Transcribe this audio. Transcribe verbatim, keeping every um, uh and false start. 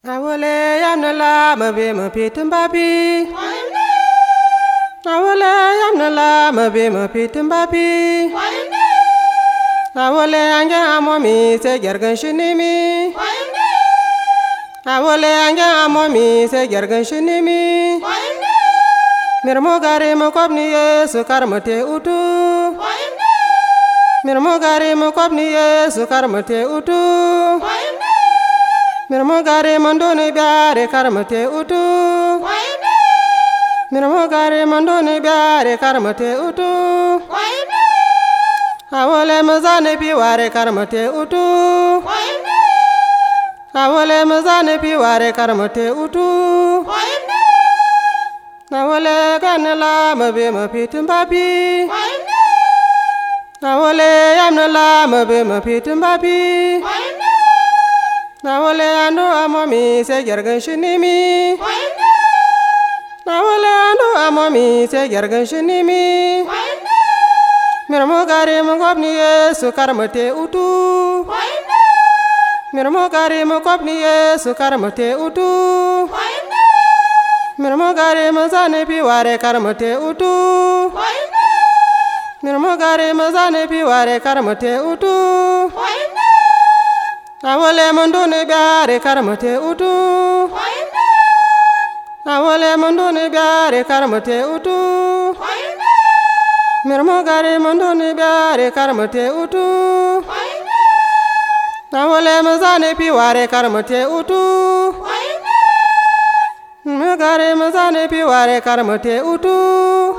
Awole yamnala mabe mapitin babi. Awole yamnala mabe mapitin babi. Awole anja amomi se gergan shinimi. Awole anja amomi se gergan shinimi. Mirmo gari mo kobni Yesu karmate utu. Mirmo gari mo kobni Yesu karmate utu. Mirmo gari mandoni biare karmate utu. Mirmo gari mandoni biare karmate utu. Awole mazane piware karmate utu. Awole mazane piware karmate utu. Awole ganela mabe mapitin babi. Awole yamnala mabe mapitin babi. Awole ando amomi se gergan shinimi. Awole ando amomi se gergan shinimi. Mirmo gari mo kobni Yesu karmate utu. Mirmo gari mo kobni Yesu karmate utu. Mirmo gari mo zane piware karmate utu. Mirmo gari mo zane piware karmate utu. Awole mandoni biare karmate utu. Awole mandoni biare karmate utu. Mirmo gari mandoni biare karmate utu. Awole mazane piware karmate utu. Mirmo gari mazane piware karmate utu.